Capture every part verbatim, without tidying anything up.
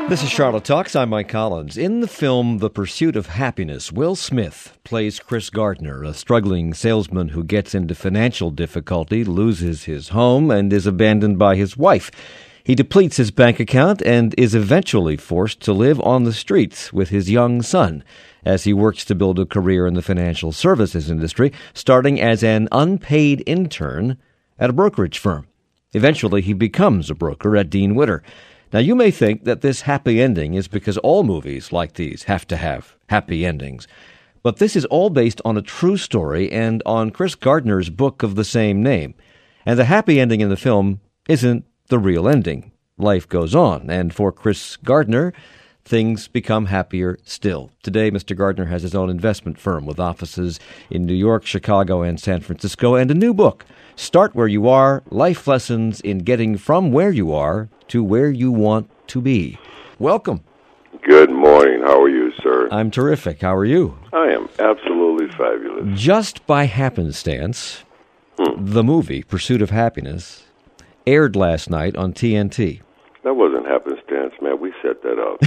This is Charlotte Talks. I'm Mike Collins. In the film The Pursuit of Happiness, Will Smith plays Chris Gardner, a struggling salesman who gets into financial difficulty, loses his home, and is abandoned by his wife. He depletes his bank account and is eventually forced to live on the streets with his young son as he works to build a career in the financial services industry, starting as an unpaid intern at a brokerage firm. Eventually, he becomes a broker at Dean Witter. Now, you may think that this happy ending is because all movies like these have to have happy endings. But this is all based on a true story and on Chris Gardner's book of the same name. And the happy ending in the film isn't the real ending. Life goes on, and for Chris Gardner, things become happier still. Today, Mister Gardner has his own investment firm with offices in New York, Chicago, and San Francisco, and a new book, Start Where You Are, Life Lessons in Getting From Where You Are to Where You Want to Be. Welcome. Good morning. How are you, sir? I'm terrific. How are you? I am absolutely fabulous. Just by happenstance, hmm. the movie, Pursuit of Happiness, aired last night on T N T. That wasn't happenstance, man. We set that up.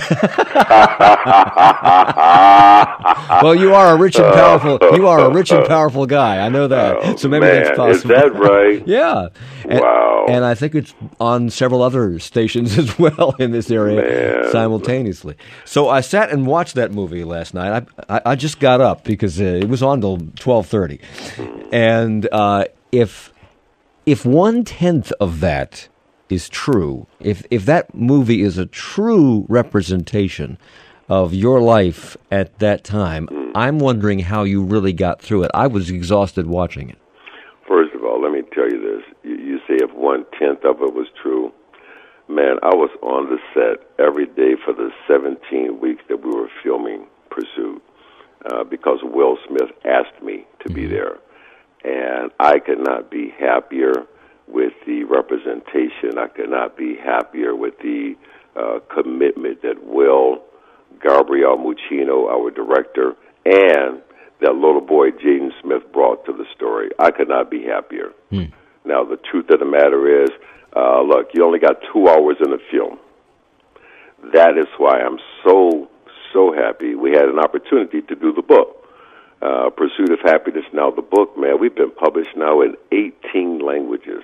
Well, you are a rich and powerful. You are a rich and powerful guy. I know that. Oh, so maybe man. that's possible. Is that right? Yeah. And, wow. And I think it's on several other stations as well in this area man. simultaneously. So I sat and watched that movie last night. I I, I just got up because uh, it was on till twelve thirty, and uh, if if one tenth of that is true, if if that movie is a true representation of your life at that time, mm. I'm wondering how you really got through it. I was exhausted watching it. First of all, let me tell you this. You, you say if one-tenth of it was true. Man, I was on the set every day for the seventeen weeks that we were filming Pursuit uh, because Will Smith asked me to mm-hmm. be there. And I could not be happier with the representation. I could not be happier with the uh, commitment that Will, Gabriel Muccino, our director, and that little boy Jaden Smith brought to the story. I could not be happier. Hmm. Now, the truth of the matter is, uh, look, you only got two hours in the film. That is why I'm so, so happy we had an opportunity to do the book. Uh, Pursuit of Happiness. Now, the book, man, we've been published now in eighteen languages.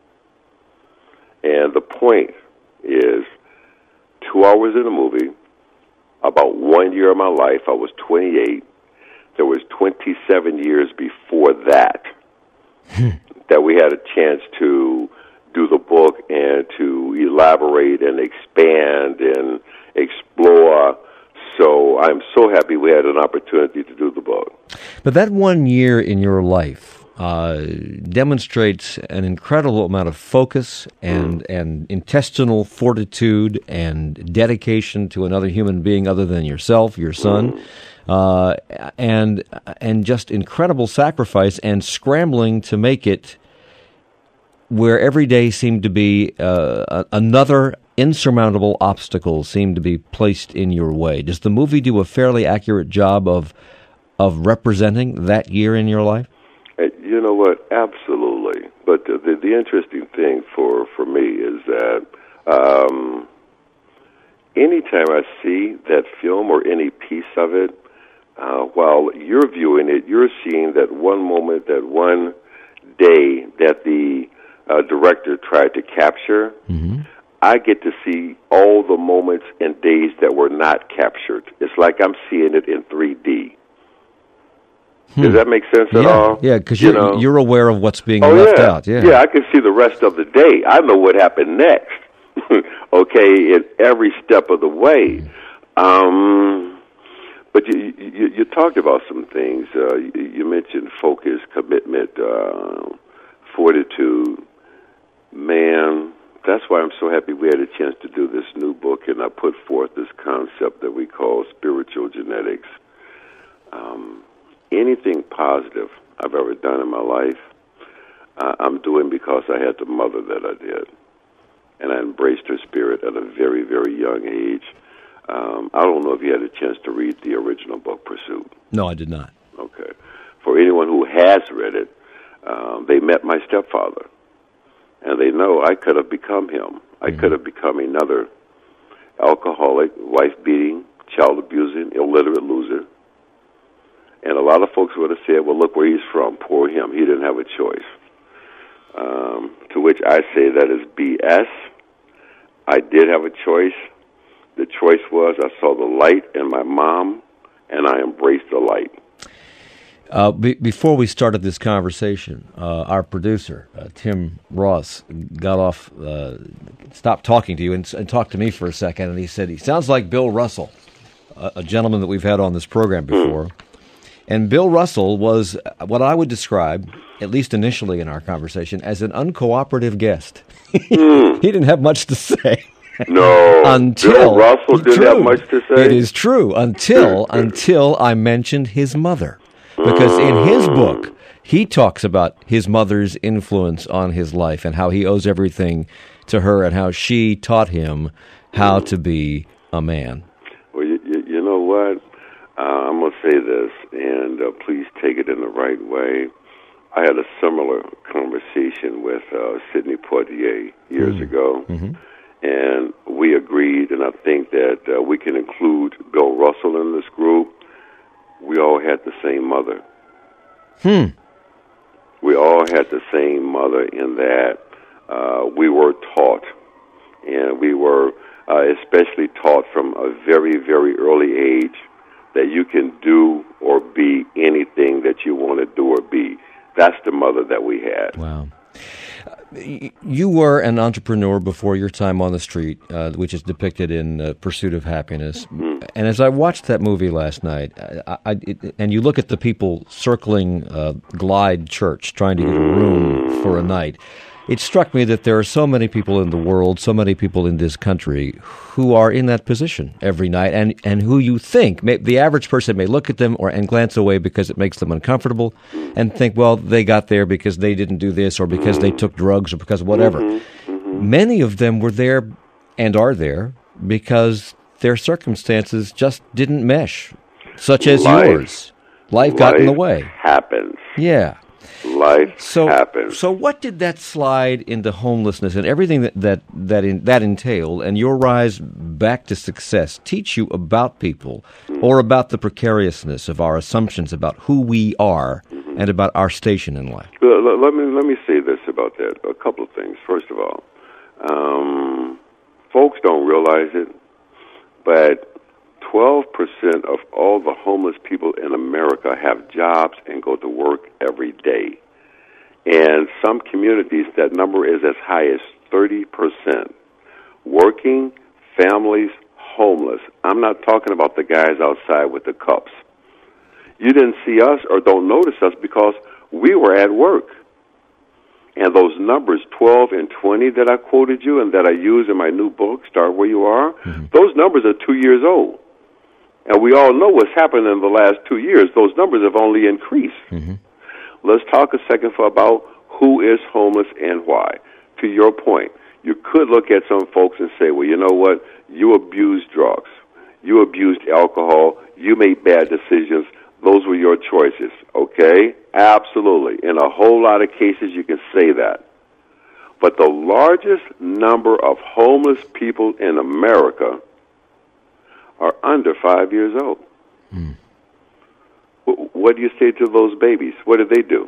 And the point is, two hours in a movie, about one year of my life, I was twenty-eight. There was twenty-seven years before that that we had a chance to do the book and to elaborate and expand and explore. So I'm so happy we had an opportunity to do the book. But that one year in your life uh, demonstrates an incredible amount of focus and, mm. and intestinal fortitude and dedication to another human being other than yourself, your son, mm. uh, and and just incredible sacrifice and scrambling to make it where every day seemed to be uh, another insurmountable obstacle seemed to be placed in your way. Does the movie do a fairly accurate job of of representing that year in your life? You know what? Absolutely. But the, the, the interesting thing for, for me is that um, anytime I see that film or any piece of it, uh, while you're viewing it, you're seeing that one moment, that one day that the uh, director tried to capture. Mm-hmm. I get to see all the moments and days that were not captured. It's like I'm seeing it in three D. Hmm. Does that make sense at yeah, all? Yeah, because you're, you know? you're aware of what's being oh, left yeah. out. Yeah, yeah, I can see the rest of the day. I know what happened next, okay, in every step of the way. Um, but you, you, you talked about some things. Uh, you, you mentioned focus, commitment, uh, fortitude. Man, that's why I'm so happy we had a chance to do this new book, and I put forth this concept that we call spiritual genetics. Um, anything positive I've ever done in my life, uh, I'm doing because I had the mother that I did. And I embraced her spirit at a very, very young age. Um, I don't know if you had a chance to read the original book, Pursuit. No, I did not. Okay. For anyone who has read it, um, they met my stepfather. And they know I could have become him. I mm-hmm. could have become another alcoholic, wife-beating, child-abusing, illiterate loser. And a lot of folks would have said, well, look where he's from. Poor him. He didn't have a choice. Um, to which I say that is B S. I did have a choice. The choice was I saw the light in my mom, and I embraced the light. Uh, be- before we started this conversation, uh, our producer, uh, Tim Ross, got off, uh, stopped talking to you and, and talked to me for a second, and he said, he sounds like Bill Russell, a, a gentleman that we've had on this program before. Mm. And Bill Russell was what I would describe, at least initially in our conversation, as an uncooperative guest. mm. He didn't have much to say. No, until Bill Russell didn't true, have much to say. It is true, until until I mentioned his mother. Because in his book, he talks about his mother's influence on his life and how he owes everything to her and how she taught him how to be a man. Well, you, you, you know what? Uh, I'm going to say this, and uh, please take it in the right way. I had a similar conversation with uh, Sidney Poitier years mm. ago, mm-hmm. and we agreed, and I think that uh, we can include Bill Russell in this group. We all had the same mother. Hmm. We all had the same mother in that uh, we were taught, and we were uh, especially taught from a very, very early age that you can do or be anything that you want to do or be. That's the mother that we had. Wow. You were an entrepreneur before your time on the street, uh, which is depicted in uh, Pursuit of Happiness. Mm-hmm. And as I watched that movie last night, I, I, it, and you look at the people circling uh, Glide Church, trying to get a room for a night, it struck me that there are so many people in the world, so many people in this country who are in that position every night, and, and who you think, may, the average person may look at them or and glance away because it makes them uncomfortable and think, well, they got there because they didn't do this or because they took drugs or because of whatever. Mm-hmm. Mm-hmm. Many of them were there and are there because their circumstances just didn't mesh, such as life, yours. Life, life got in the way. Happens. Yeah. Life so, happens. So what did that slide into homelessness and everything that that that, in, that entailed and your rise back to success teach you about people mm-hmm. or about the precariousness of our assumptions about who we are mm-hmm. and about our station in life? Let, let me let me say this about that. A couple of things. First of all, um, folks don't realize it, but twelve percent of all the homeless people in America have jobs and go to work every day. And some communities, that number is as high as thirty percent. Working families, homeless. I'm not talking about the guys outside with the cups. You didn't see us or don't notice us because we were at work. And those numbers, twelve and twenty that I quoted you and that I use in my new book, Start Where You Are, mm-hmm. those numbers are two years old. And we all know what's happened in the last two years. Those numbers have only increased. Mm-hmm. Let's talk a second for about who is homeless and why. To your point, you could look at some folks and say, well, you know what? You abused drugs. You abused alcohol. You made bad decisions. Those were your choices, okay? Absolutely. In a whole lot of cases, you can say that. But the largest number of homeless people in America are under five years old. Mm. What do you say to those babies? What do they do?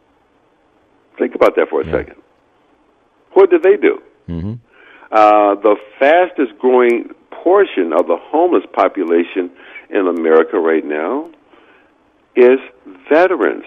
Think about that for a yeah. second. What do they do? Mm-hmm. Uh, the fastest growing portion of the homeless population in America right now is veterans.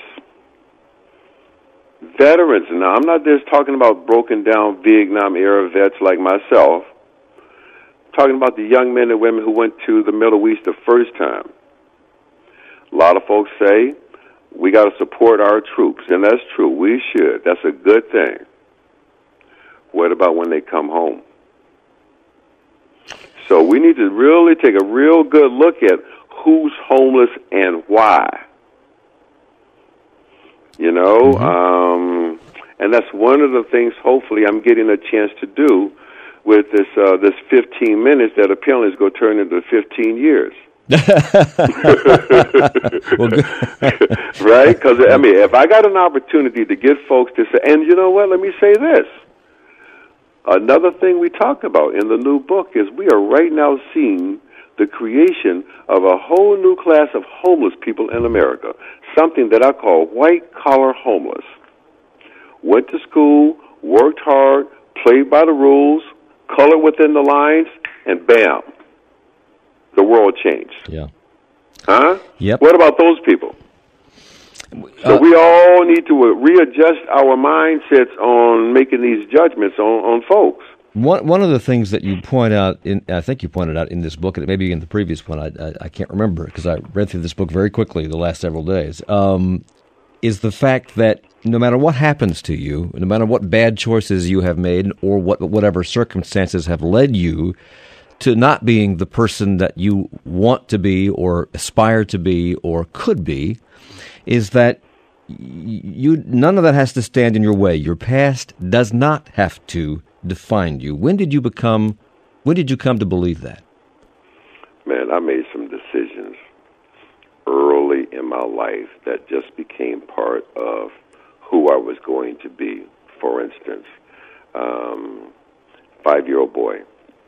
Veterans. Now, I'm not just talking about broken down Vietnam-era vets like myself. I'm talking about the young men and women who went to the Middle East the first time. A lot of folks say, we got to support our troops, and that's true. We should. That's a good thing. What about when they come home? So we need to really take a real good look at who's homeless and why. You know, mm-hmm. um, and that's one of the things, hopefully, I'm getting a chance to do with this uh, this fifteen minutes that apparently is going to turn into fifteen years. well, right? Because, I mean, if I got an opportunity to get folks to say, and you know what, let me say this. Another thing we talk about in the new book is we are right now seeing the creation of a whole new class of homeless people in America, something that I call white-collar homeless. Went to school, worked hard, played by the rules, colored within the lines, and bam, the world changed. Yeah. Huh? Yep. What about those people? So Uh, we all need to readjust our mindsets on making these judgments on, on folks. One one of the things that you point out, in I think you pointed out in this book, and maybe in the previous one, I I, I can't remember because I read through this book very quickly the last several days, um, is the fact that no matter what happens to you, no matter what bad choices you have made, or what whatever circumstances have led you to not being the person that you want to be, or aspire to be, or could be, is that you none of that has to stand in your way. Your past does not have to define you. When did you become, when did you come to believe that? Man, I made some decisions early in my life that just became part of who I was going to be. For instance, um, five-year-old boy,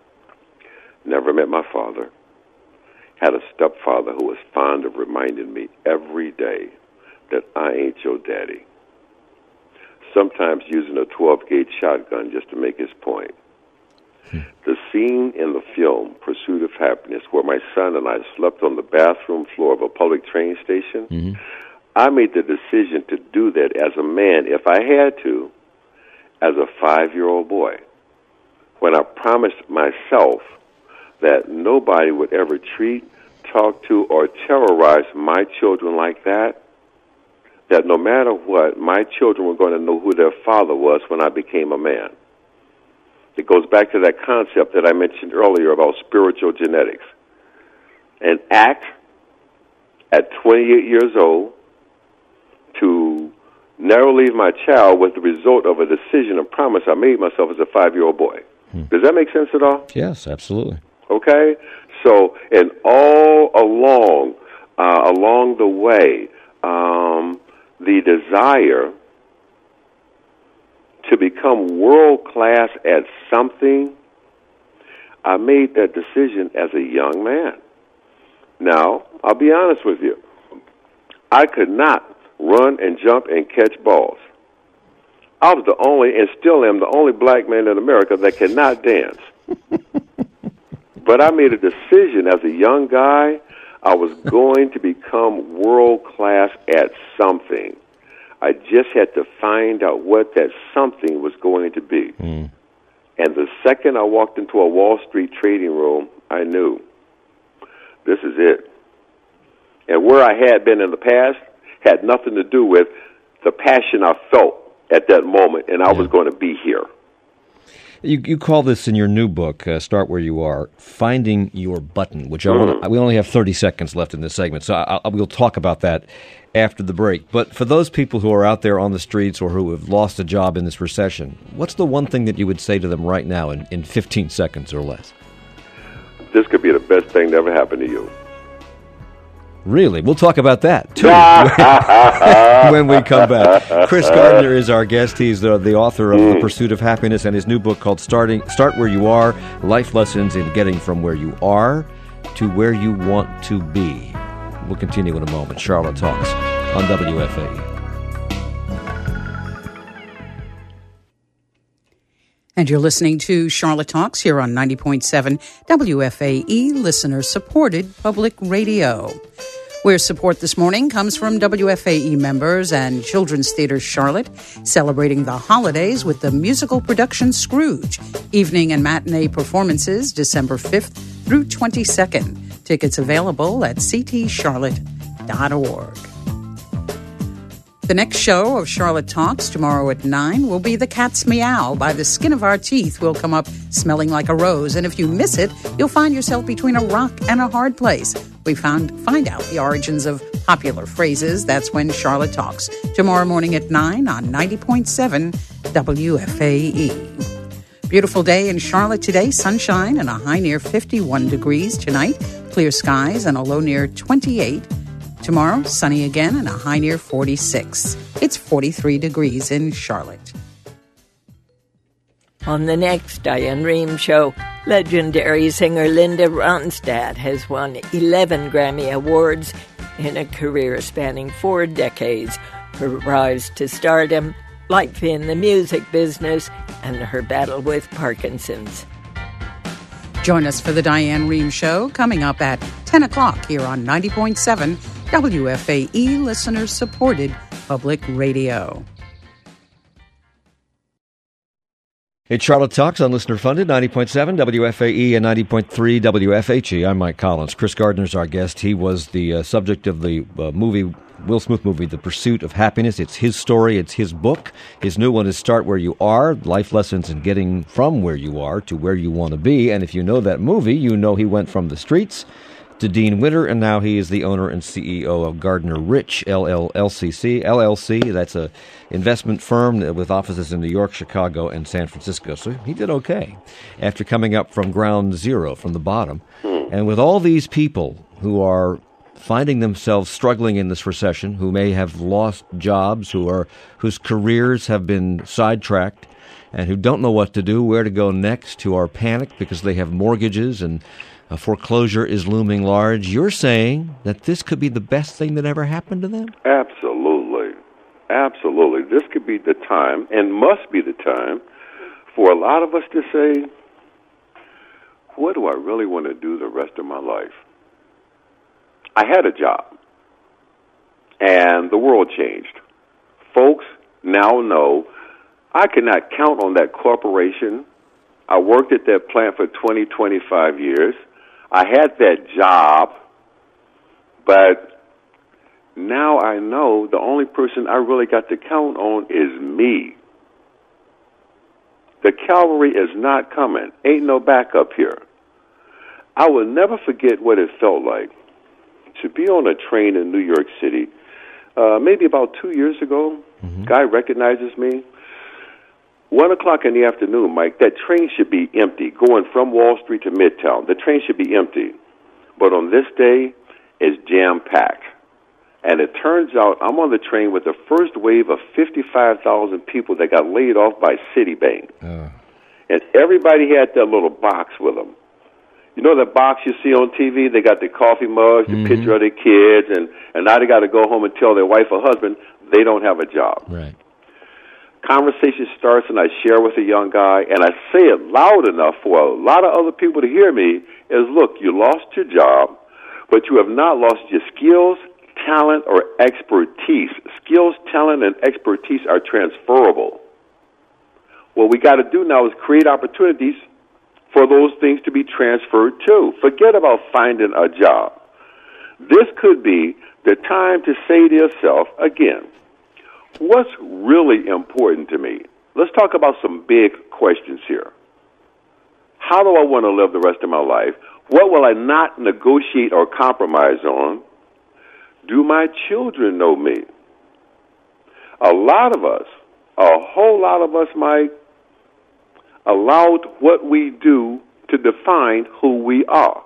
never met my father, had a stepfather who was fond of reminding me every day that I ain't your daddy. Sometimes using a twelve-gauge shotgun just to make his point. Hmm. The scene in the film, Pursuit of Happiness, where my son and I slept on the bathroom floor of a public train station, mm-hmm. I made the decision to do that as a man, if I had to, as a five-year-old boy, when I promised myself that nobody would ever treat, talk to, or terrorize my children like that, that no matter what, my children were going to know who their father was when I became a man. It goes back to that concept that I mentioned earlier about spiritual genetics. An act at twenty-eight years old to never leave my child was the result of a decision, a promise I made myself as a five-year-old boy. Hmm. Does that make sense at all? Yes, absolutely. Okay? So, and all along, uh, along the way, um, the desire to become world-class at something, I made that decision as a young man. Now, I'll be honest with you. I could not run and jump and catch balls. I was the only, and still am, the only black man in America that cannot dance. But I made a decision as a young guy, I was going to become world-class at something. I just had to find out what that something was going to be. Mm. And the second I walked into a Wall Street trading room, I knew, this is it. And where I had been in the past had nothing to do with the passion I felt at that moment, and I yeah. was going to be here. You, you call this in your new book, uh, Start Where You Are, Finding Your Button, which I wanna, we only have thirty seconds left in this segment, so I, I, we'll talk about that after the break. But for those people who are out there on the streets or who have lost a job in this recession, what's the one thing that you would say to them right now in, in fifteen seconds or less? This could be the best thing that ever happened to you. Really? We'll talk about that, too, when we come back. Chris Gardner is our guest. He's the, the author of mm. The Pursuit of Happiness and his new book called Starting Start Where You Are, Life Lessons in Getting From Where You Are to Where You Want to Be. We'll continue in a moment. Charlotte Talks on W F A E. And you're listening to Charlotte Talks here on ninety point seven W F A E, listener-supported public radio. Where support this morning comes from W F A E members and Children's Theatre Charlotte, celebrating the holidays with the musical production Scrooge. Evening and matinee performances December fifth through twenty-second. Tickets available at c t charlotte dot org. The next show of Charlotte Talks tomorrow at nine will be The Cat's Meow. By the skin of our teeth, we'll come up smelling like a rose. And if you miss it, you'll find yourself between a rock and a hard place. We found find out the origins of popular phrases. That's when Charlotte Talks. Tomorrow morning at nine on ninety point seven W F A E. Beautiful day in Charlotte today. Sunshine and a high near fifty-one degrees. Tonight, clear skies and a low near twenty-eight. Tomorrow, sunny again and a high near forty-six. It's forty-three degrees in Charlotte. On the next Diane Rehm show, legendary singer Linda Ronstadt has won eleven Grammy Awards in a career spanning four decades. Her rise to stardom, life in the music business, and her battle with Parkinson's. Join us for the Diane Rehm Show coming up at ten o'clock here on ninety point seven W F A E, listener-supported public radio. It's Charlotte Talks on Listener Funded, ninety point seven W F A E and ninety point three W F H E. I'm Mike Collins. Chris Gardner's our guest. He was the uh, subject of the uh, movie, Will Smith movie, The Pursuit of Happiness. It's his story. It's his book. His new one is Start Where You Are, Life Lessons in Getting From Where You Are to Where You Want to Be. And if you know that movie, you know he went from the streets to Dean Witter, and now he is the owner and C E O of Gardner Rich, L L C. L L C, that's a investment firm with offices in New York, Chicago, and San Francisco. So he did okay after coming up from ground zero, from the bottom. And with all these people who are finding themselves struggling in this recession, who may have lost jobs, who are whose careers have been sidetracked, and who don't know what to do, where to go next, who are panicked because they have mortgages and a foreclosure is looming large, you're saying that this could be the best thing that ever happened to them? Absolutely. Absolutely. This could be the time, and must be the time, for a lot of us to say, what do I really want to do the rest of my life? I had a job, and the world changed. Folks now know I cannot count on that corporation. I worked at that plant for twenty, twenty-five years. I had that job, but now I know the only person I really got to count on is me. The cavalry is not coming. Ain't no backup here. I will never forget what it felt like to be on a train in New York City. Uh, maybe about two years ago, mm-hmm. Guy recognizes me. One o'clock in the afternoon, Mike, that train should be empty, going from Wall Street to Midtown. The train should be empty. But on this day, it's jam-packed. And it turns out I'm on the train with the first wave of fifty-five thousand people that got laid off by Citibank. Uh. And everybody had that little box with them. You know that box you see on T V? They got the coffee mugs, the mm-hmm. picture of their kids, and, and now they got to go home and tell their wife or husband they don't have a job. Right. Conversation starts, and I share with a young guy, and I say it loud enough for a lot of other people to hear me, is, look, you lost your job, but you have not lost your skills, talent, or expertise. Skills, talent, and expertise are transferable. What we got to do now is create opportunities for those things to be transferred to. Forget about finding a job. This could be the time to say to yourself, again, what's really important to me? Let's talk about some big questions here. How do I want to live the rest of my life? What will I not negotiate or compromise on? Do my children know me? A lot of us, a whole lot of us, Mike, allowed what we do to define who we are.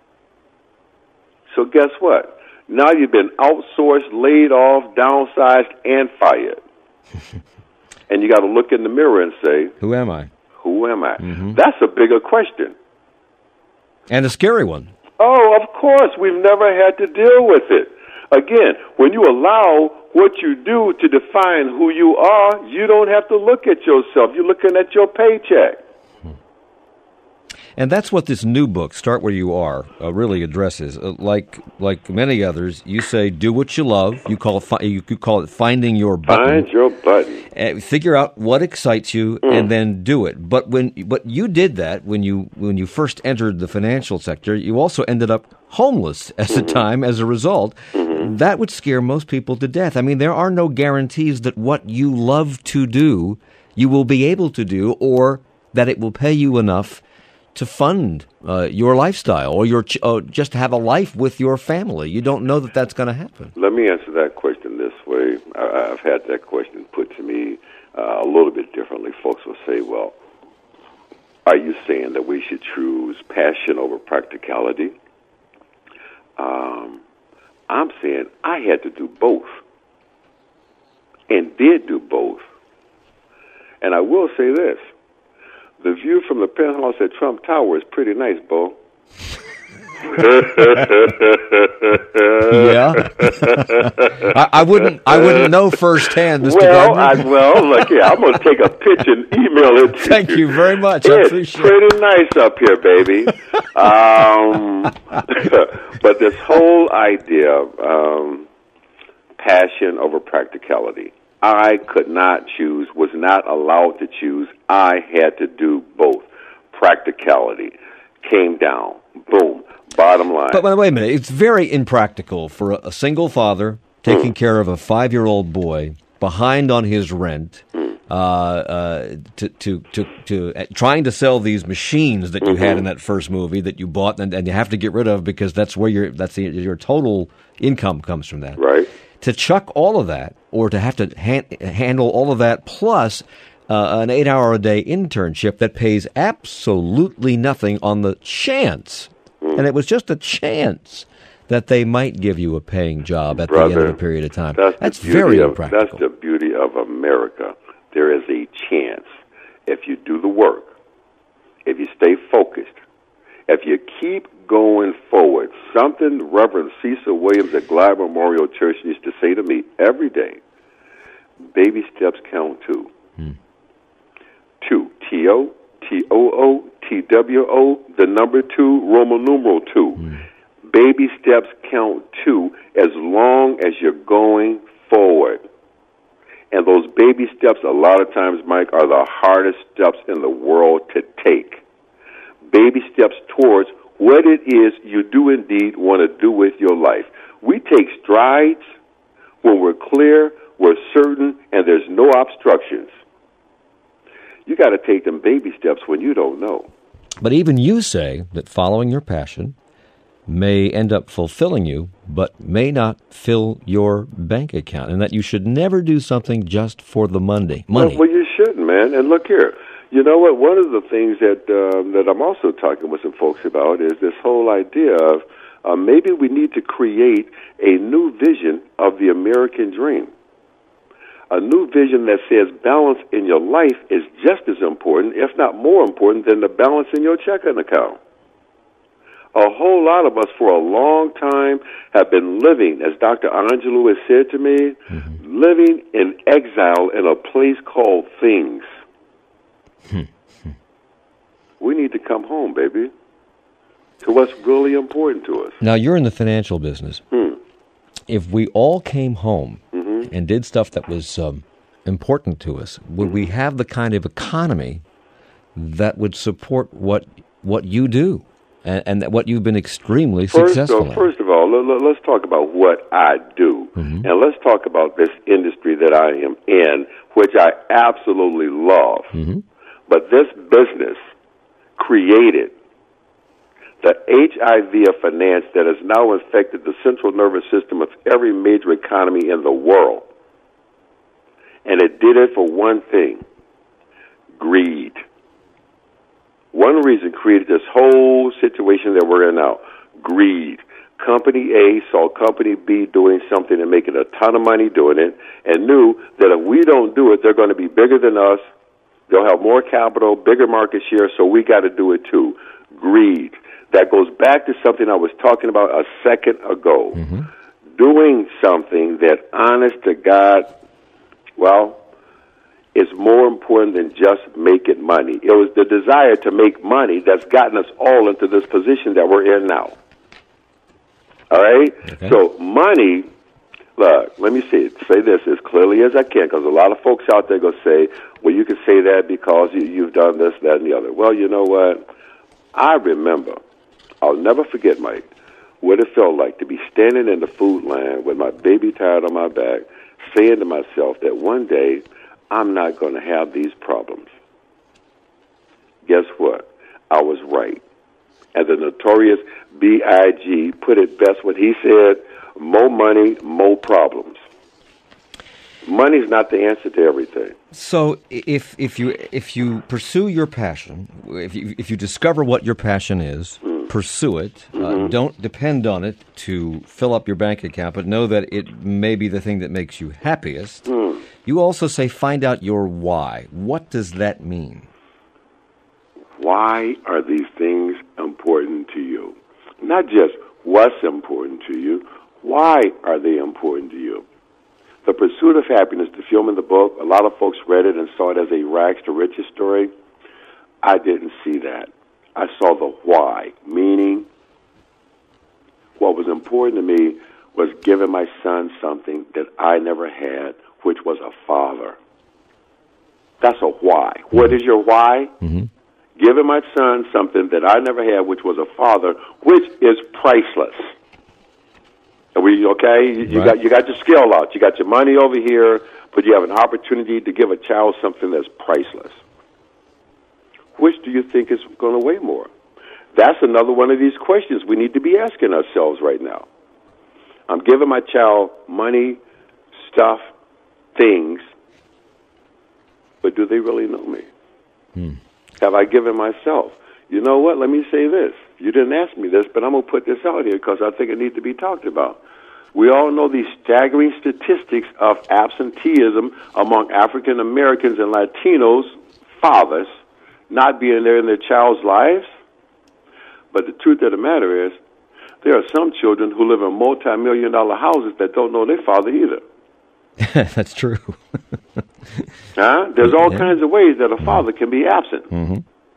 So guess what? Now you've been outsourced, laid off, downsized, and fired. And you got to look in the mirror and say, who am I? Who am I? Mm-hmm. That's a bigger question. And a scary one. Oh, of course. We've never had to deal with it. Again, when you allow what you do to define who you are, you don't have to look at yourself. You're looking at your paycheck. And that's what this new book, Start Where You Are, uh, really addresses. Uh, like like many others, you say do what you love. You call it fi- you could call it finding your button. Find your button. Uh, figure out what excites you, mm. and then do it. But when but you did that when you when you first entered the financial sector, you also ended up homeless at the time as a result. Mm-hmm. That would scare most people to death. I mean, there are no guarantees that what you love to do, you will be able to do, or that it will pay you enough to fund uh, your lifestyle or your ch- uh, just have a life with your family. You don't know that that's going to happen. Let me answer that question this way. I- I've had that question put to me uh, a little bit differently. Folks will say, well, are you saying that we should choose passion over practicality? Um, I'm saying I had to do both and did do both. And I will say this. The view from the penthouse at Trump Tower is pretty nice, Bo. Yeah, I, I wouldn't. I wouldn't know firsthand, Mister Well, Gardner. I, well, look here. I'm going to take a picture and email it to Thank you. you very much. I It's appreciate pretty nice up here, baby. um, but this whole idea of um, passion over practicality, I could not choose, was not allowed to choose. I had to do both. Practicality came down. Boom. Bottom line. But, but wait a minute. It's very impractical for a, a single father taking mm. care of a five-year-old boy behind on his rent, mm. uh, uh, to to to, to uh, trying to sell these machines that you mm-hmm. had in that first movie that you bought and, and you have to get rid of because that's where your that's the, your total income comes from that. Right. To chuck all of that, or to have to han- handle all of that, plus uh, an eight-hour-a-day internship that pays absolutely nothing on the chance. And it was just a chance that they might give you a paying job at Brother, the end of a period of time. That's, that's the very of, impractical. That's the beauty of America. There is a chance if you do the work, if you stay focused, if you keep going forward. Something Reverend Cecil Williams at Glide Memorial Church used to say to me every day, baby steps count too. Hmm. Two, T O, T O O, T W O, the number two, Roman numeral two. Mm. Baby steps count too as long as you're going forward. And those baby steps, a lot of times, Mike, are the hardest steps in the world to take. Baby steps towards what it is you do indeed want to do with your life. We take strides when we're clear, we're certain, and there's no obstructions. You got to take them baby steps when you don't know. But even you say that following your passion may end up fulfilling you, but may not fill your bank account, and that you should never do something just for the money. Money. Well, well you shouldn't, man. And look here. You know what? One of the things that um, that I'm also talking with some folks about is this whole idea of uh, maybe we need to create a new vision of the American dream. A new vision that says balance in your life is just as important, if not more important, than the balance in your checking account. A whole lot of us for a long time have been living, as Doctor Angelou has said to me, mm-hmm. living in exile in a place called things. We need to come home, baby, to what's really important to us. Now, you're in the financial business. Hmm. If we all came home mm-hmm. and did stuff that was um, important to us, would mm-hmm. we have the kind of economy that would support what what you do and, and what you've been extremely first, successful so, in? First of all, let, let's talk about what I do. Mm-hmm. And let's talk about this industry that I am in, which I absolutely love. Mm-hmm. But this business created the H I V of finance that has now infected the central nervous system of every major economy in the world. And it did it for one thing, greed. One reason created this whole situation that we're in now, greed. Company A saw Company B doing something and making a ton of money doing it and knew that if we don't do it, they're going to be bigger than us. They'll have more capital, bigger market share, so we got to do it too. Greed. That goes back to something I was talking about a second ago. Mm-hmm. Doing something that, honest to God, well, is more important than just making money. It was the desire to make money that's gotten us all into this position that we're in now. All right? Okay. So money, look, let me say, say this as clearly as I can, because a lot of folks out there go say, well, you can say that because you, you've done this, that, and the other. Well, you know what? I remember, I'll never forget, Mike, what it felt like to be standing in the food line with my baby tied on my back, saying to myself that one day I'm not going to have these problems. Guess what? I was right. And the notorious B I G put it best when he said, more money, more problems. Money's not the answer to everything. So if if you if you pursue your passion, if you if you discover what your passion is, mm. pursue it. Mm-hmm. Uh, don't depend on it to fill up your bank account, but know that it may be the thing that makes you happiest. Mm. You also say find out your why. What does that mean? why are these things important to you? Not just what's important to you, why are they important to you? The Pursuit of Happiness, the film and the book, a lot of folks read it and saw it as a rags to riches story. I didn't see that. I saw the why, meaning what was important to me was giving my son something that I never had, which was a father. That's a why. What is your why? Mm-hmm. Giving my son something that I never had, which was a father, which is priceless. Are we okay? You, you right. got you got your skill out. You got your money over here, but you have an opportunity to give a child something that's priceless. Which do you think is going to weigh more? That's another one of these questions we need to be asking ourselves right now. I'm giving my child money, stuff, things, but do they really know me? Hmm. Have I given myself? You know what? Let me say this. You didn't ask me this, but I'm going to put this out here because I think it needs to be talked about. We all know these staggering statistics of absenteeism among African Americans and Latinos, fathers, not being there in their child's lives. But the truth of the matter is, there are some children who live in multi-million dollar houses that don't know their father either. That's true. Huh? There's all yeah. kinds of ways that a father can be absent. Mm-hmm.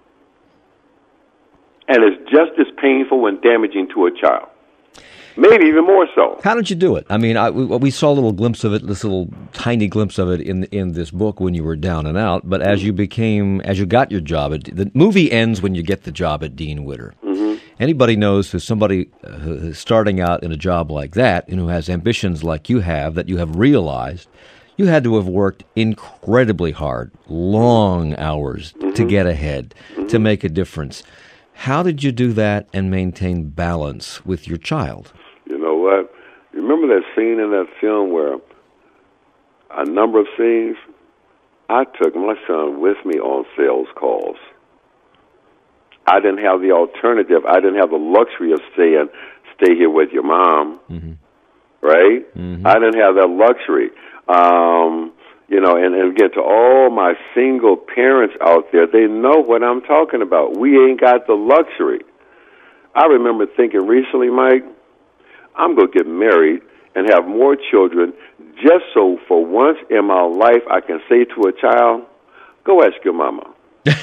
And it's just as painful when damaging to a child. Maybe even more so. How did you do it? I mean, I, we, we saw a little glimpse of it, this little tiny glimpse of it in in this book when you were down and out. But as you became, as you got your job, at, the movie ends when you get the job at Dean Witter. Mm-hmm. Anybody knows who's somebody uh, who's starting out in a job like that and who has ambitions like you have, that you have realized, you had to have worked incredibly hard, long hours mm-hmm. to get ahead, mm-hmm. to make a difference. How did you do that and maintain balance with your child? You know what? You remember that scene in that film where a number of scenes, I took my son with me on sales calls. I didn't have the alternative. I didn't have the luxury of saying, stay here with your mom, mm-hmm. right? Mm-hmm. I didn't have that luxury. Um, you know, and, and again, to all my single parents out there, they know what I'm talking about. We ain't got the luxury. I remember thinking recently, Mike, I'm going to get married and have more children just so for once in my life I can say to a child, go ask your mama. Now,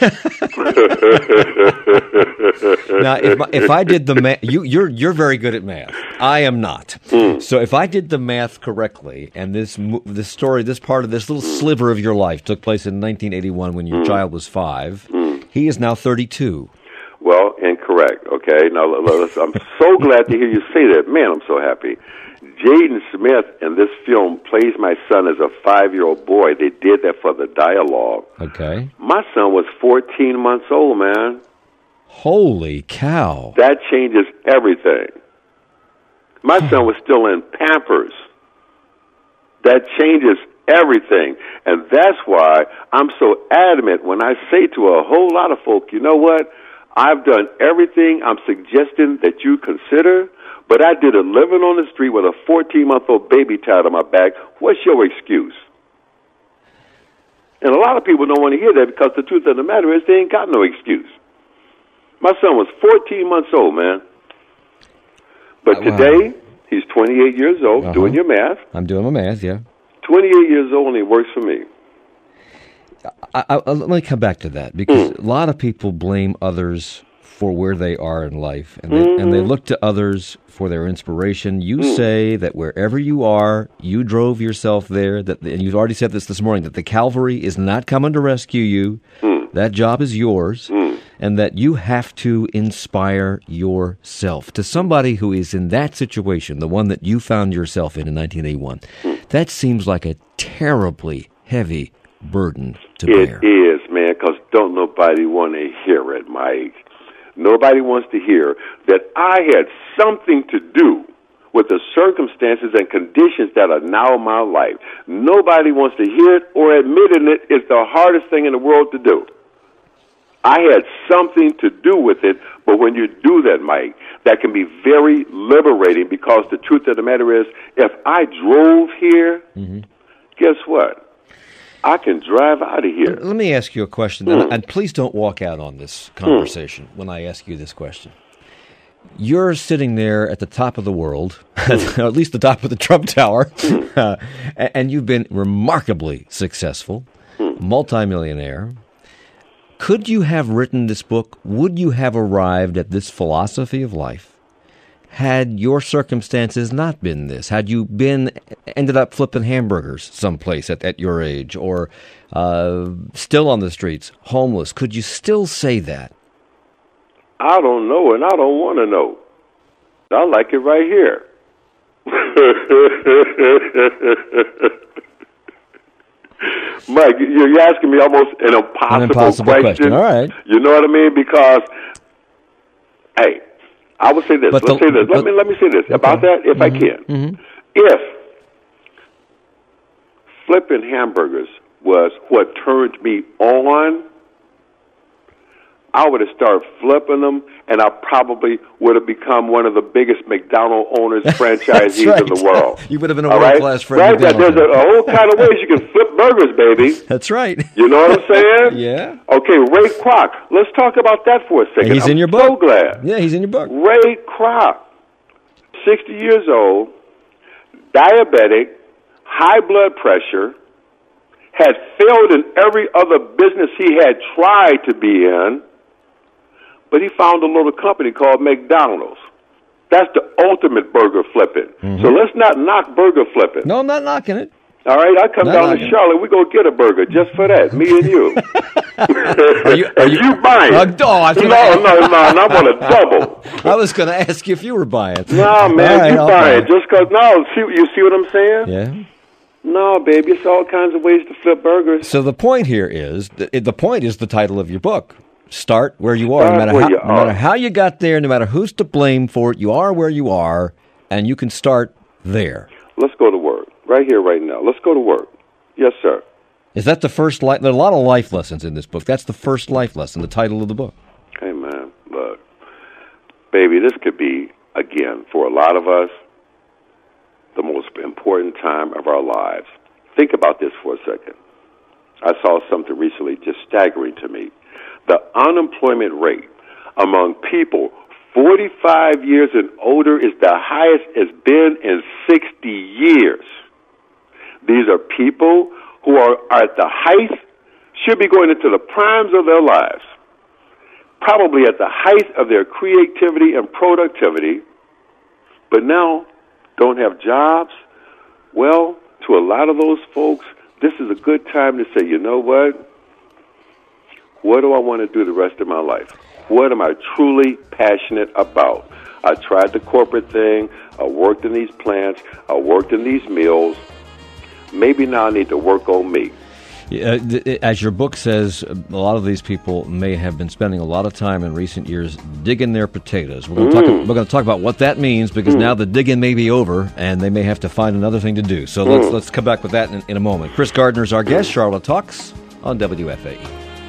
if, my, if I did the math, you, you're you're very good at math. I am not. Mm. So if I did the math correctly, and this this story, this part of this little sliver of your life took place in nineteen eighty-one when your mm. child was five, mm. he is now thirty-two. Well, incorrect. Okay. Now, I'm so glad to hear you say that. Man, I'm so happy. Jaden Smith in this film plays my son as a five-year-old boy. They did that for the dialogue. Okay. My son was fourteen months old, man. Holy cow. That changes everything. My son was still in Pampers. That changes everything. And that's why I'm so adamant when I say to a whole lot of folk, you know what? I've done everything I'm suggesting that you consider, but I did it living on the street with a fourteen-month-old baby tied on my back. What's your excuse? And a lot of people don't want to hear that because the truth of the matter is they ain't got no excuse. My son was fourteen months old, man. But uh, today, wow. he's twenty-eight years old, uh-huh. doing your math. I'm doing my math, yeah. twenty-eight years old, and he works for me. I, I, let me come back to that, because mm. a lot of people blame others for where they are in life, and they, mm-hmm. and they look to others for their inspiration. You mm. say that wherever you are, you drove yourself there, that, and you've already said this this morning, that the Calvary is not coming to rescue you. Mm. That job is yours, mm. and that you have to inspire yourself. To somebody who is in that situation, the one that you found yourself in in nineteen eighty-one, mm. that seems like a terribly heavy burden to bear. It is, man, because don't nobody want to hear it, Mike. Nobody wants to hear that I had something to do with the circumstances and conditions that are now in my life. Nobody wants to hear it, or admitting it is the hardest thing in the world to do. I had something to do with it, but when you do that, Mike, that can be very liberating, because the truth of the matter is, if I drove here, mm-hmm. guess what? I can drive out of here. Let me ask you a question, Mm. and, and please don't walk out on this conversation mm. when I ask you this question. You're sitting there at the top of the world, mm. or at least the top of the Trump Tower, mm. uh, and you've been remarkably successful, mm. multimillionaire. Could you have written this book? Would you have arrived at this philosophy of life had your circumstances not been this? Had you been ended up flipping hamburgers someplace at, at your age, or uh, still on the streets, homeless? Could you still say that? I don't know, and I don't want to know. I like it right here. Mike, you're asking me almost an impossible, an impossible question. question. All right. You know what I mean? Because, hey, I would say this. But Let's the, say this. Let but, me let me say this okay. about that, if mm-hmm. I can. Mm-hmm. If flipping hamburgers was what turned me on, I would have started flipping them, and I probably would have become one of the biggest McDonald owners, franchisees right. in the world. You would have been a All world-class right? friend. Right? There's a, a whole kind of ways you can flip burgers, baby. That's right. You know what I'm saying? Yeah. Okay, Ray Kroc. Let's talk about that for a second. He's I'm in your so book. glad. Yeah, he's in your book. Ray Kroc, sixty years old, diabetic, high blood pressure, had failed in every other business he had tried to be in, but he found a little company called McDonald's. That's the ultimate burger flipping. Mm-hmm. So let's not knock burger flipping. No, I'm not knocking it. All right, I come not down to Charlotte. We go get a burger just for that, me and you. are you, are and you, you buying? Uh, oh, I no, no, no, no, I want a double. I was going to ask you if you were buying. No, man, right, you I'll buying buy. just because. No, see, you see what I'm saying? Yeah. No, baby, it's all kinds of ways to flip burgers. So the point here is, the, the point is the title of your book. Start where you are. Start no matter where how, you no are. matter how you got there, no matter who's to blame for it, you are where you are, and you can start there. Let's go to work. Right here, right now. Let's go to work. Yes, sir. Is that the first life? There are a lot of life lessons in this book. That's the first life lesson, the title of the book. Hey, man, look. Baby, this could be, again, for a lot of us, the most important time of our lives. Think about this for a second. I saw something recently just staggering to me. The unemployment rate among people forty-five years and older is the highest it's been in sixty years. These are people who are at the height, should be going into the primes of their lives, probably at the height of their creativity and productivity, but now don't have jobs. Well, to a lot of those folks, this is a good time to say, you know what? What do I want to do the rest of my life? What am I truly passionate about? I tried the corporate thing. I worked in these plants. I worked in these mills. Maybe now I need to work on me. Uh, as your book says, a lot of these people may have been spending a lot of time in recent years digging their potatoes. We're going to, mm. talk, we're going to talk about what that means, because mm. now the digging may be over and they may have to find another thing to do. So mm. let's let's come back with that in, in a moment. Chris Gardner is our guest. Charlotte Talks on W F A E.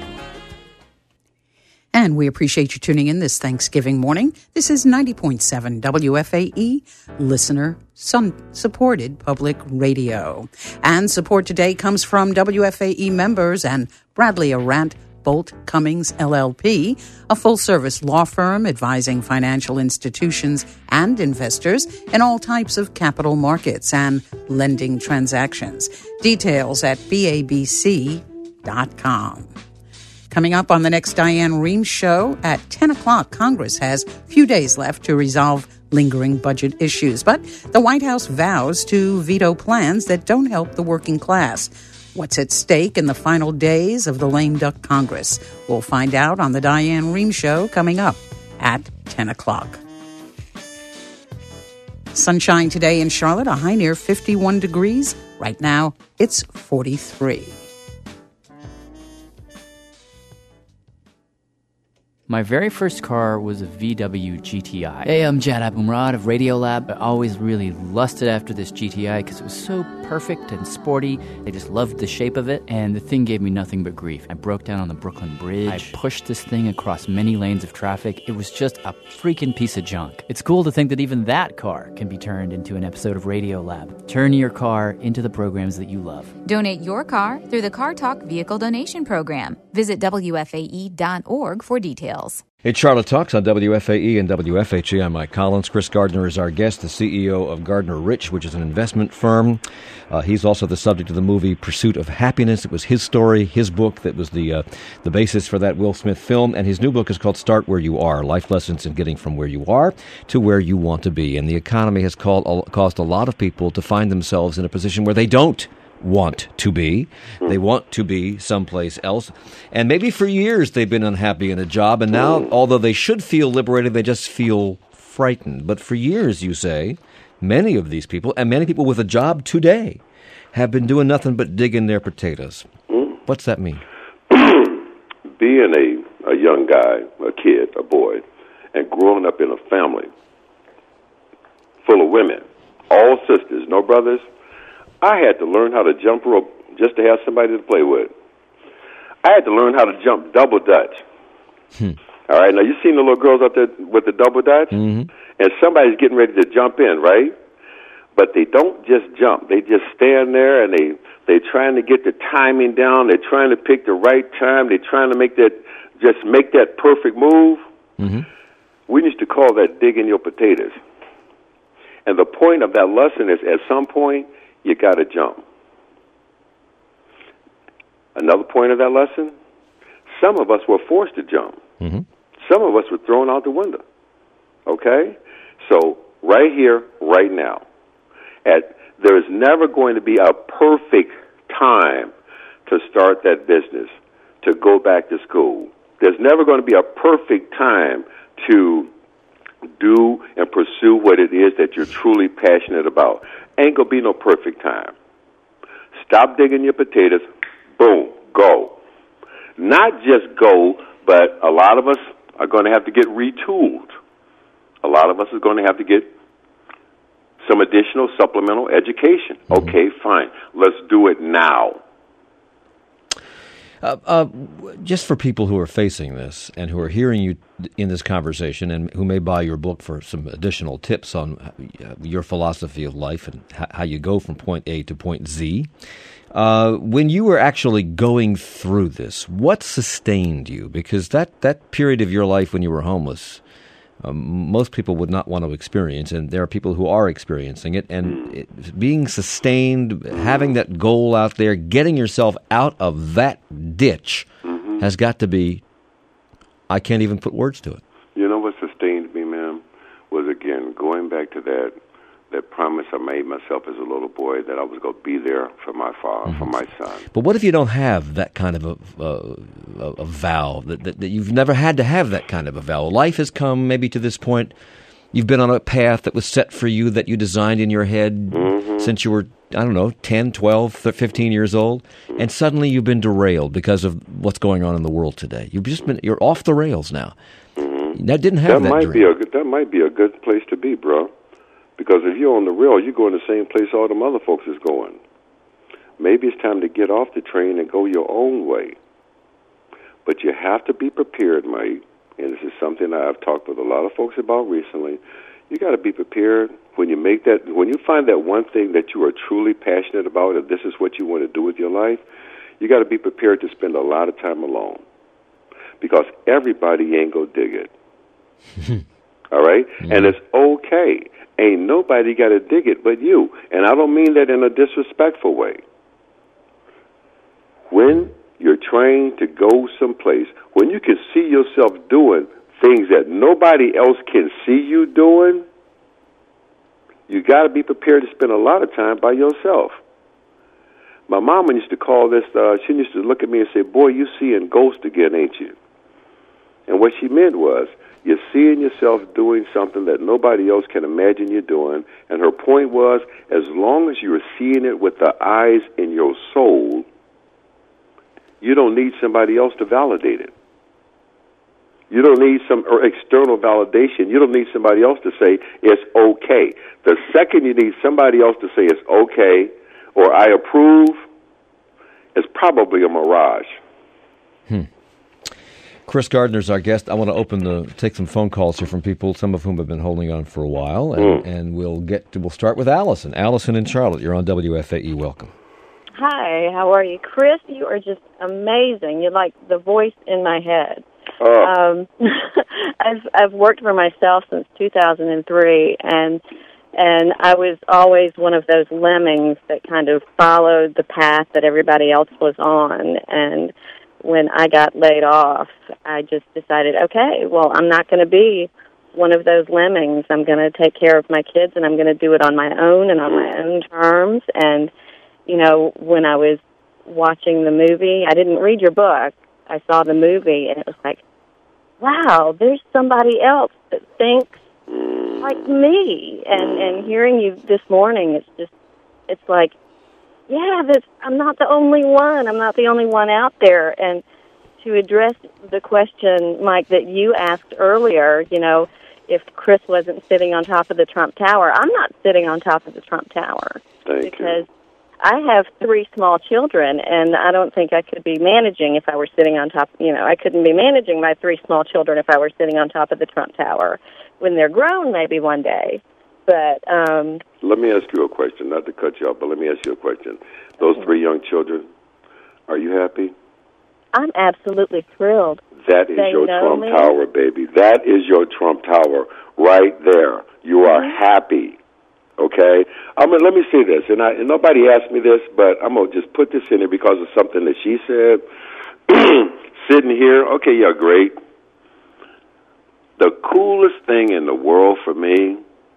And we appreciate you tuning in this Thanksgiving morning. This is ninety point seven W F A E, listener-supported public radio. And support today comes from W F A E members and Bradley Arant Bolt Cummings, L L P, a full-service law firm advising financial institutions and investors in all types of capital markets and lending transactions. Details at B A B C dot com. Coming up on the next Diane Rehm Show at ten o'clock, Congress has few days left to resolve lingering budget issues, but the White House vows to veto plans that don't help the working class. What's at stake in the final days of the lame duck Congress? We'll find out on the Diane Rehm Show coming up at ten o'clock. Sunshine today in Charlotte, a high near fifty-one degrees. Right now, it's forty-three. My very first car was a V W G T I. Hey, I'm Jad Abumrad of Radiolab. I always really lusted after this G T I because it was so perfect and sporty. They just loved the shape of it, and the thing gave me nothing but grief. I broke down on the Brooklyn Bridge. I pushed this thing across many lanes of traffic. It was just a freaking piece of junk. It's cool to think that even that car can be turned into an episode of Radiolab. Turn your car into the programs that you love. Donate your car through the Car Talk Vehicle Donation Program. Visit W F A E dot org for details. It's Charlotte Talks on W F A E and W F H A. I'm Mike Collins. Chris Gardner is our guest, the C E O of Gardner Rich, which is an investment firm. Uh, he's also the subject of the movie Pursuit of Happiness. It was his story, his book that was the uh, the basis for that Will Smith film. And his new book is called Start Where You Are, Life Lessons in Getting From Where You Are to Where You Want to Be. And the economy has called, caused a lot of people to find themselves in a position where they don't want to be. They want to be someplace else. And maybe for years they've been unhappy in a job, and now, although they should feel liberated, they just feel frightened. But for years, you say, many of these people, and many people with a job today, have been doing nothing but digging their potatoes. What's that mean? Being a, a young guy, a kid, a boy, and growing up in a family full of women, all sisters, no brothers, I had to learn how to jump rope just to have somebody to play with. I had to learn how to jump double dutch. Hmm. All right, now you seen the little girls out there with the double dutch? Mm-hmm. And somebody's getting ready to jump in, right? But they don't just jump. They just stand there and they, they're trying to get the timing down. They're trying to pick the right time. They're trying to make that, just make that perfect move. Mm-hmm. We used to call that digging your potatoes. And the point of that lesson is at some point, you got to jump. Another point of that lesson, some of us were forced to jump. Mm-hmm. Some of us were thrown out the window. Okay? So right here, right now, at there is never going to be a perfect time to start that business, to go back to school. There's never going to be a perfect time to do and pursue what it is that you're truly passionate about. Ain't gonna be no perfect time. Stop digging your potatoes. Boom, go. Not just go, but a lot of us are going to have to get retooled. A lot of us are going to have to get some additional supplemental education. Mm-hmm. Okay, fine. Let's do it now. Uh, uh, just for people who are facing this and who are hearing you in this conversation and who may buy your book for some additional tips on your philosophy of life and how you go from point A to point Z, uh, when you were actually going through this, what sustained you? Because that, that period of your life when you were homeless, Um, most people would not want to experience, and there are people who are experiencing it, and it, being sustained, having that goal out there, getting yourself out of that ditch mm-hmm. has got to be, I can't even put words to it. You know what sustained me, man, was, again, going back to that that promise I made myself as a little boy that I was going to be there for my father, mm-hmm. for my son. But what if you don't have that kind of a, a, a vow, that, that, that you've never had to have that kind of a vow? Life has come maybe to this point. You've been on a path that was set for you, that you designed in your head mm-hmm. since you were, I don't know, ten, twelve, fifteen years old, mm-hmm. and suddenly you've been derailed because of what's going on in the world today. You've just been, you're off the rails now. Mm-hmm. That didn't have that, that might dream. Be a, that might be a good place to be, bro. Because if you're on the rail, you're going the same place all them other folks is going. Maybe it's time to get off the train and go your own way. But you have to be prepared, Mike, and this is something I've talked with a lot of folks about recently. You got to be prepared when you make that, when you find that one thing that you are truly passionate about, and this is what you want to do with your life, you got to be prepared to spend a lot of time alone. Because everybody ain't going to dig it. All right? Mm-hmm. And it's okay. Ain't nobody got to dig it but you. And I don't mean that in a disrespectful way. When you're trying to go someplace, when you can see yourself doing things that nobody else can see you doing, you got to be prepared to spend a lot of time by yourself. My mama used to call this, uh, she used to look at me and say, boy, you seeing ghosts again, ain't you? And what she meant was, you're seeing yourself doing something that nobody else can imagine you doing. And her point was, as long as you're seeing it with the eyes in your soul, you don't need somebody else to validate it. You don't need some external validation. You don't need somebody else to say it's okay. The second you need somebody else to say it's okay, or I approve is probably a mirage. Hmm. Chris Gardner's our guest. I want to open the take some phone calls here from people, some of whom have been holding on for a while, and, Mm. and we'll get to, we'll start with Allison. Allison in Charlotte, you're on W F A E. Welcome. Hi, how are you? Chris, you are just amazing. You're like the voice in my head. Oh. Um, I've I've worked for myself since two thousand three, and and I was always one of those lemmings that kind of followed the path that everybody else was on. And when I got laid off, I just decided, okay, well, I'm not going to be one of those lemmings. I'm going to take care of my kids, and I'm going to do it on my own and on my own terms. And, you know, when I was watching the movie, I didn't read your book. I saw the movie, and it was like, wow, there's somebody else that thinks like me. And, and hearing you this morning, it's just, it's like, yeah, this, I'm not the only one. I'm not the only one out there. And to address the question, Mike, that you asked earlier, you know, if Chris wasn't sitting on top of the Trump Tower, I'm not sitting on top of the Trump Tower. Thank because you. I have three small children, and I don't think I could be managing if I were sitting on top, you know, I couldn't be managing my three small children if I were sitting on top of the Trump Tower. When they're grown, maybe one day. But um, let me ask you a question, not to cut you off, but let me ask you a question. Those three young children, are you happy? I'm absolutely thrilled. That is They your know Trump me. Tower, baby. That is your Trump Tower right there. You are Mm-hmm. happy, okay? I mean, let me say this, and, I, and nobody asked me this, but I'm going to just put this in there because of something that she said. Sitting here, okay, yeah, great. The coolest thing in the world for me,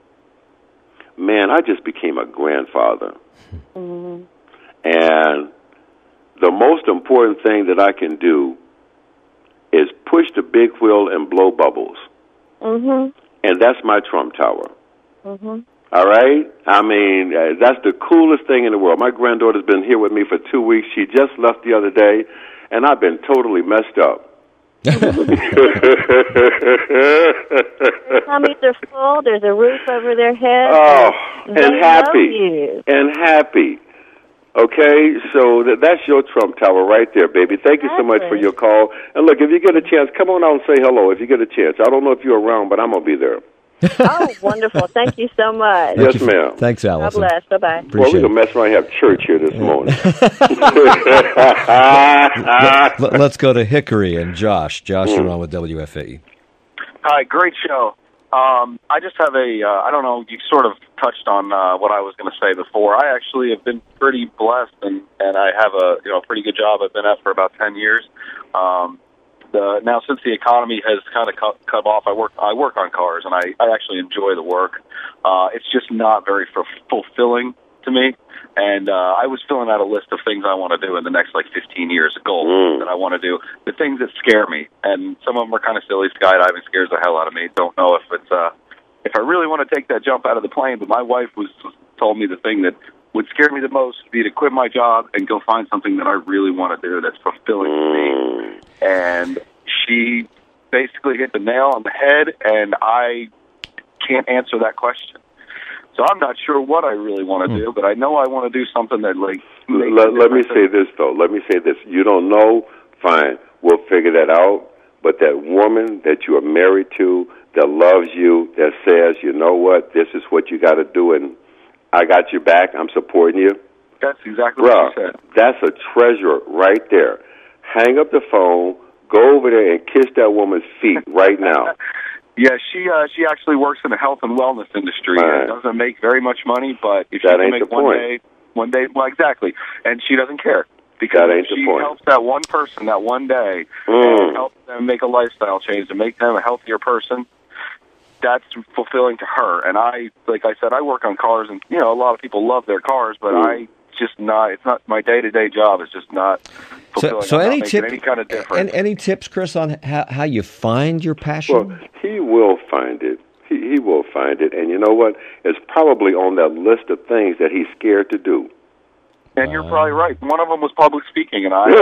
man, I just became a grandfather. Mm-hmm. And the most important thing that I can do is push the big wheel and blow bubbles. Mm-hmm. And that's my Trump Tower. Mm-hmm. All right? I mean, uh, that's the coolest thing in the world. My granddaughter's been here with me for two weeks. She just left the other day, and I've been totally messed up. Their tummies are full. There's a roof over their heads. Oh, and and they happy. love you. And happy. Okay, so th- that's your Trump Tower right there, baby. Thank you so much for Exactly. your call. And look, if you get a chance, come on out and say hello if you get a chance. I don't know if you're around, but I'm going to be there. Oh, wonderful. Thank you so much. Yes, Thank you. ma'am. Thanks, God Allison. bless. Bye-bye. Well, Appreciate we're it. going to mess around and have church here this morning. Let- Let's go to Hickory and Josh. Josh, you're on with W F A E. Hi, great show. Um, I just have a, uh, I don't know, you sort of touched on uh, what I was going to say before. I actually have been pretty blessed, and, and I have a, you know, pretty good job I've been at for about ten years. Um, the, now, since the economy has kind of cut, cut off, I work I work on cars, and I, I actually enjoy the work. Uh, it's just not very f- fulfilling to me. And uh, I was filling out a list of things I want to do in the next, like, fifteen years, goals Mm. that I want to do, the things that scare me. And some of them are kind of silly. Skydiving scares the hell out of me. Don't know if it's uh, if I really want to take that jump out of the plane, but my wife was told me the thing that would scare me the most would be to quit my job and go find something that I really want to do that's fulfilling to me. And she basically hit the nail on the head, and I can't answer that question. So I'm not sure what I really want to do, but I know I want to do something that, like, makes let, a let me difference. say this, though. Let me say this. You don't know? Fine. We'll figure that out. But that woman that you are married to, that loves you, that says, you know what, this is what you got to do, and I got your back, I'm supporting you. That's exactly Bruh, what you said. that's a treasure right there. Hang up the phone, go over there and kiss that woman's feet right now. Yeah, she uh, she actually works in the health and wellness industry. Right. It doesn't make very much money, but if That she can ain't make the one point. day, one day, well, exactly, and she doesn't care because That ain't if the she point. helps that one person that one day Mm. and helps them make a lifestyle change to make them a healthier person. That's fulfilling to her. And I, like I said, I work on cars, and you know, a lot of people love their cars, but Mm. I just not. It's not my day to day job. Is just not So, fulfilling. so I'm not any making tip, any kind of difference. any, any tips, Chris, on how, how you find your passion? Well, he will find it. He, he will find it. And you know what? It's probably on that list of things that he's scared to do. And you're Uh, probably right. One of them was public speaking, and I.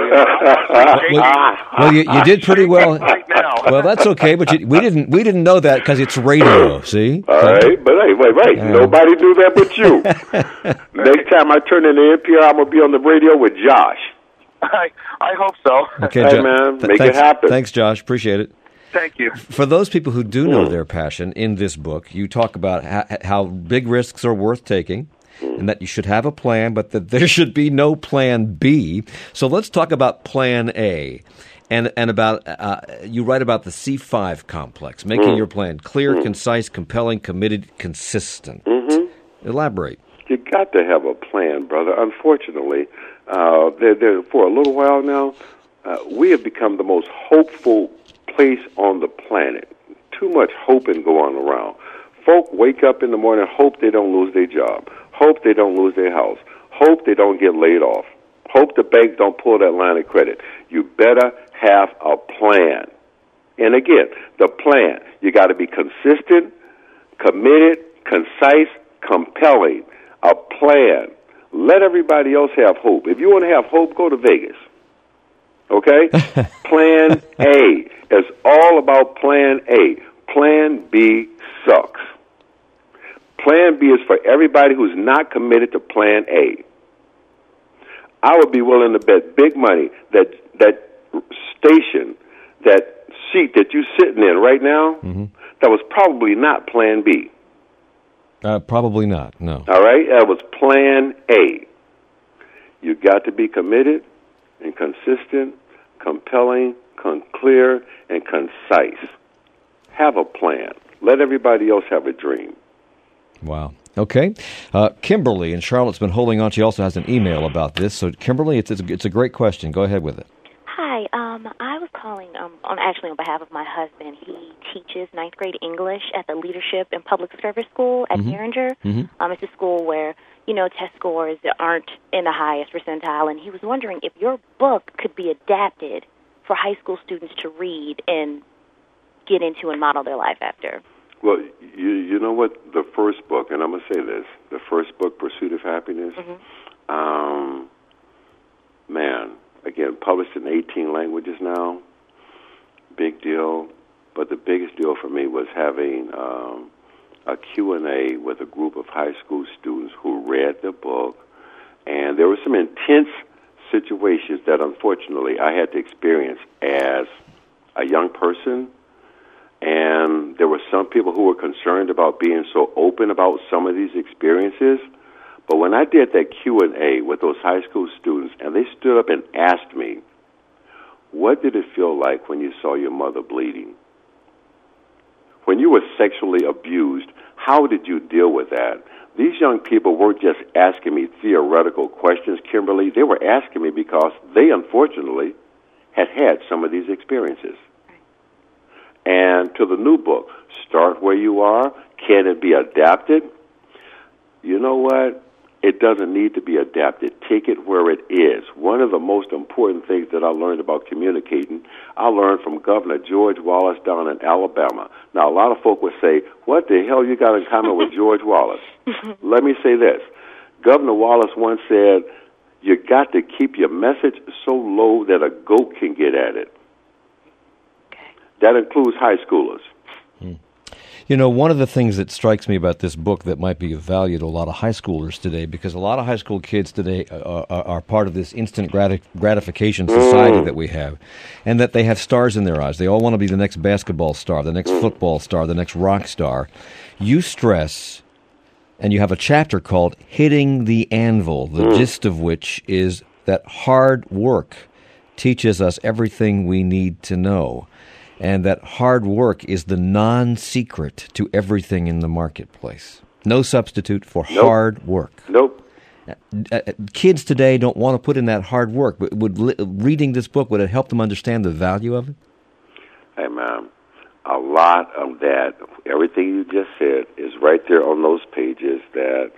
well, well, you, you did pretty well. Right now. Well, that's okay, but you, we didn't we didn't know that because it's radio. See? All right, but hey, wait, wait. Yeah. Nobody knew that but you. Next time I turn into N P R, I'm gonna be on the radio with Josh. I I hope so. Okay, Hey, Jo- man, th- make it thanks, happen. Thanks, Josh. Appreciate it. Thank you. For those people who do know Mm. their passion, in this book, you talk about how, how big risks are worth taking, and that you should have a plan, but that there should be no plan B. So let's talk about plan A. And and about, uh, you write about the C five complex, making Mm. your plan clear, Mm. concise, compelling, committed, consistent. Mm-hmm. Elaborate. You got to have a plan, brother. Unfortunately, uh, they're, they're, for a little while now, uh, we have become the most hopeful place on the planet. Too much hoping going around. Folk wake up in the morning, hope they don't lose their job, hope they don't lose their house, hope they don't get laid off, hope the bank don't pull that line of credit. You better have a plan. And again, the plan, you got to be consistent, committed, concise, compelling. A plan. Let everybody else have hope. If you want to have hope, go to Vegas. Okay? Plan A. It's all about Plan A. Plan B sucks. Plan B is for everybody who's not committed to Plan A. I would be willing to bet big money that that station, that seat that you're sitting in right now, Mm-hmm. that was probably not Plan B. Uh, probably not, no. All right? That was Plan A. You got to be committed and consistent, compelling, con- clear, and concise. Have a plan. Let everybody else have a dream. Wow. Okay. Uh, Kimberly in Charlotte's been holding on. She also has an email about this. So, Kimberly, it's, it's, a, it's a great question. Go ahead with it. Hi. Um, I was calling um, on actually on behalf of my husband. He teaches ninth grade English at the Leadership and Public Service School at Mhm. Geringer. Mm-hmm. Um, it's a school where, you know, test scores aren't in the highest percentile, and he was wondering if your book could be adapted for high school students to read and get into and model their life after. Well, you you know what? The first book, and I'm going to say this, the first book, Pursuit of Happiness, Mm-hmm. um, man, again, published in eighteen languages now, big deal. But the biggest deal for me was having um, a Q and A with a group of high school students who read the book, and there were some intense situations that unfortunately I had to experience as a young person, and there were some people who were concerned about being so open about some of these experiences. But when I did that Q and A with those high school students, and they stood up and asked me, what did it feel like when you saw your mother bleeding? When you were sexually abused, how did you deal with that? These young people weren't just asking me theoretical questions, Kimberly. They were asking me because they, unfortunately, had had some of these experiences. And to the new book, Start Where You Are, Can It Be Adapted? You know what? It doesn't need to be adapted. Take it where it is. One of the most important things that I learned about communicating, I learned from Governor George Wallace down in Alabama. Now, a lot of folk would say, what the hell you got in common with George Wallace? Let me say this. Governor Wallace once said, you got to keep your message so low that a goat can get at it. That includes high schoolers. Hmm. You know, one of the things that strikes me about this book that might be of value to a lot of high schoolers today, because a lot of high school kids today are, are, are part of this instant grati- gratification society Mm. that we have, and that they have stars in their eyes. They all want to be the next basketball star, the next Mm. football star, the next rock star. You stress, and you have a chapter called Hitting the Anvil, the Mm. gist of which is that hard work teaches us everything we need to know. And that hard work is the non-secret to everything in the marketplace. No substitute for Nope. hard work. Nope. Uh, kids today don't want to put in that hard work. But would li- reading this book, would it help them understand the value of it? Hey, man, a lot of that, everything you just said, is right there on those pages. That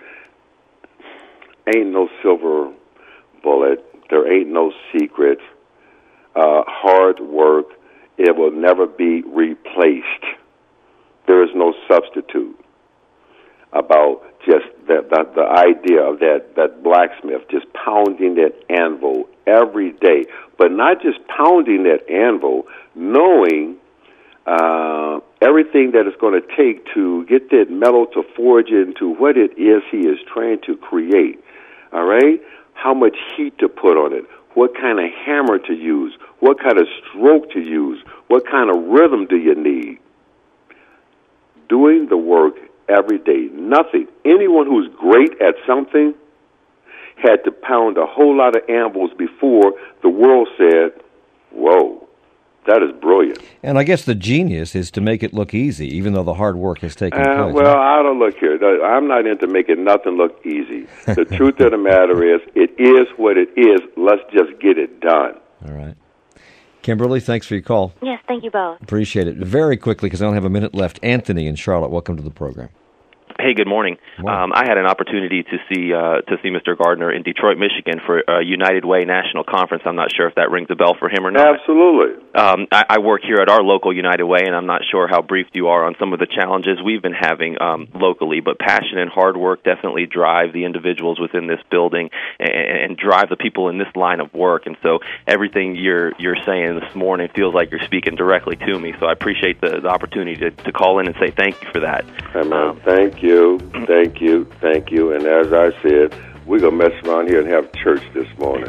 ain't no silver bullet. There ain't no secret. Uh, hard work. It will never be replaced. There is no substitute. about just the, the, the idea of that, that blacksmith just pounding that anvil every day, but not just pounding that anvil, knowing uh, everything that it's going to take to get that metal to forge into what it is he is trying to create, all right? How much heat to put on it, what kind of hammer to use, what kind of stroke to use, what kind of rhythm do you need? Doing the work every day. Nothing. Anyone who's great at something had to pound a whole lot of anvils before the world said, whoa, that is brilliant. And I guess the genius is to make it look easy, even though the hard work has taken uh, place. Well, I don't look here. I'm not into making nothing look easy. The truth of the matter is, it is what it is. Let's just get it done. All right. Kimberly, thanks for your call. Yes, thank you both. Appreciate it. Very quickly, because I don't have a minute left. Anthony in Charlotte, welcome to the program. Hey, good morning. Um, I had an opportunity to see uh, to see Mister Gardner in Detroit, Michigan for a United Way National Conference. I'm not sure if that rings a bell for him or not. Absolutely. Um, I, I work here at our local United Way, and I'm not sure how briefed you are on some of the challenges we've been having um, locally, but passion and hard work definitely drive the individuals within this building and, and drive the people in this line of work. And so everything you're you're saying this morning feels like you're speaking directly to me. So I appreciate the, the opportunity to, to call in and say thank you for that. Hey, man, um, thank you. Thank you, thank you. And as I said, we're going to mess around here and have church this morning.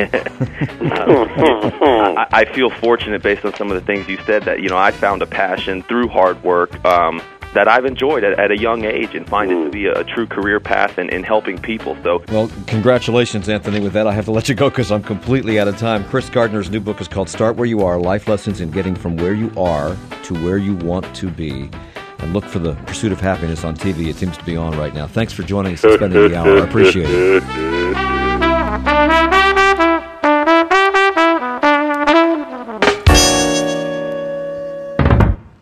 um, I, I feel fortunate based on some of the things you said that, you know, I found a passion through hard work um, that I've enjoyed at, at a young age and find mm. it to be a, a true career path in, in helping people. So, well, congratulations, Anthony. With that, I have to let you go because I'm completely out of time. Chris Gardner's new book is called Start Where You Are, Life Lessons in Getting From Where You Are to Where You Want to Be. And look for The Pursuit of Happiness on T V. It seems to be on right now. Thanks for joining us and spending the hour. I appreciate it.